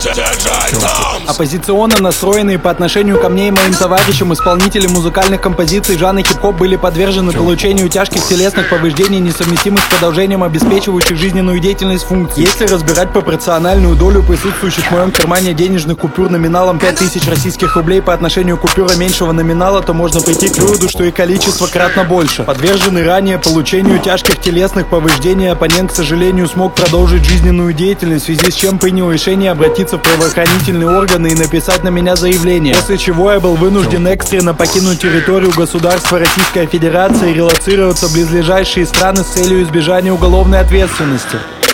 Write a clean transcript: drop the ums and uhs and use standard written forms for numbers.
Оппозиционно настроенные по отношению ко мне и моим товарищам исполнители музыкальных композиций жанра хип-хоп были подвержены получению тяжких телесных повреждений, несовместимых с продолжением обеспечивающих жизненную деятельность функций. Если разбирать пропорциональную долю присутствующих в моем кармане денежных купюр номиналом 5000 российских рублей по отношению к купюре меньшего номинала, то можно прийти к выводу, что и количество кратно больше. Подверженный ранее получению тяжких телесных повреждений оппонент, к сожалению, смог продолжить жизненную деятельность, в связи с чем принял решение обратиться в правоохранительные органы и написать на меня заявление, после чего я был вынужден экстренно покинуть территорию государства Российская Федерация и релоцироваться в близлежащие страны с целью избежания уголовной ответственности.